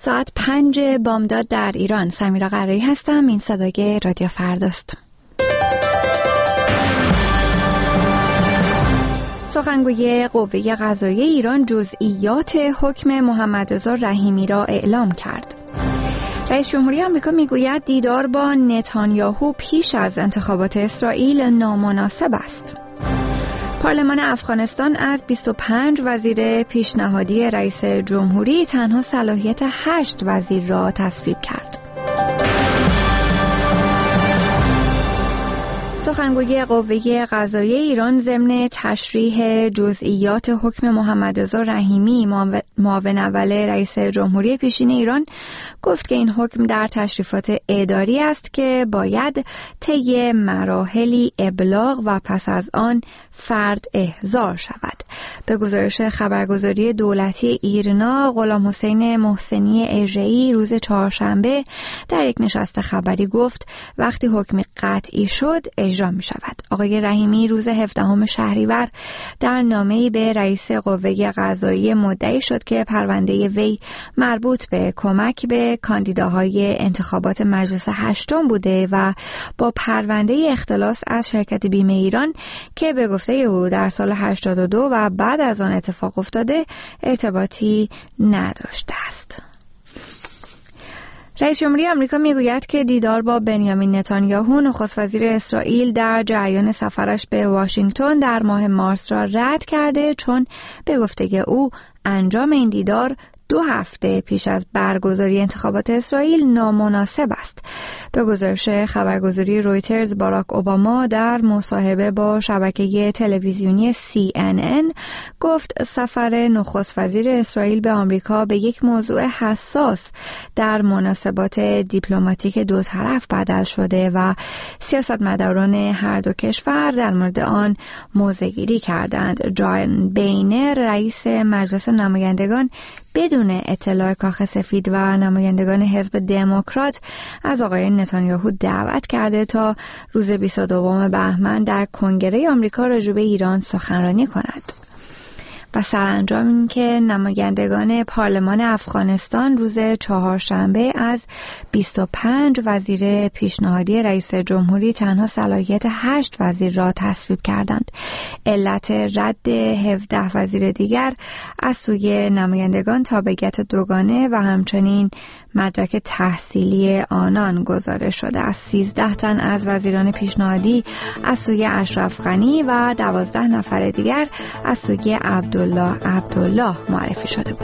ساعت 5 بامداد در ایران. سمیرا قرایی هستم. این صدای رادیو فرداست. سخنگوی قوه قضاییه ایران جزئیات حکم محمدرضا رحیمی را اعلام کرد. رئیس جمهوری آمریکا میگوید دیدار با نتانیاهو پیش از انتخابات اسرائیل نامناسب است. پارلمان افغانستان از 25 وزیر پیشنهادی رئیس جمهوری تنها صلاحیت 8 وزیر را تصویب کرد. سخنگوی قوه قضاییه ایران ضمن تشریح جزئیات حکم محمدرضا رحیمی معاون اول رئیس جمهوری پیشین ایران گفت که این حکم در تشریفات اداری است که باید طی مراحلی ابلاغ و پس از آن فرد احضار شود. به گزارش خبرگزاری دولتی ایرنا، غلامحسین محسنی اژه‌ای روز چهارشنبه در یک نشست خبری گفت وقتی حکم قطعی شد اجرا می شود. آقای رحیمی روز 17 شهریور در نامه‌ای به رئیس قوه قضاییه مدعی شد که پرونده وی مربوط به کمک به کاندیداهای انتخابات مجلس هشتم بوده و با پرونده اختلاس از شرکت بیمه ایران که به گفته او در سال 82 و بعد از آن اتفاق افتاده ارتباطی نداشته است. رئیس جمهوری آمریکا میگوید که دیدار با بنیامین نتانیاهو نخست وزیر اسرائیل در جریان سفرش به واشنگتن در ماه مارس را رد کرده، چون به گفته او انجام این دیدار 2 هفته پیش از برگزاری انتخابات اسرائیل نامناسب است. به گزارش خبرگزاری رویترز، باراک اوباما در مصاحبه با شبکه تلویزیونی CNN گفت سفر نخست وزیر اسرائیل به آمریکا به یک موضوع حساس در مناسبات دیپلماتیک دو طرف بدل شده و سیاستمداران هر دو کشور در مورد آن موضع‌گیری کردند. جان بینر، رئیس مجلس نمایندگان، بدون اطلاع کاخ سفید و نمایندگان حزب دموکرات از آقای نتانیاهو دعوت کرده تا روز 22 بهمن در کنگره آمریکا راجع به ایران سخنرانی کند. و سرانجام این که نمایندگان پارلمان افغانستان روز چهارشنبه از 25 وزیر پیشنهادی رئیس جمهوری تنها صلاحیت 8 وزیر را تصویب کردند. علت رد 17 وزیر دیگر از سوی نمایندگان تابعیت دوگانه و همچنین مدرک تحصیلی آنان گزارش شده است. 13 تن از وزیران پیشنهادی از سوی اشرف غنی و 12 نفر دیگر از سوی عبدالله معرفی شده بود.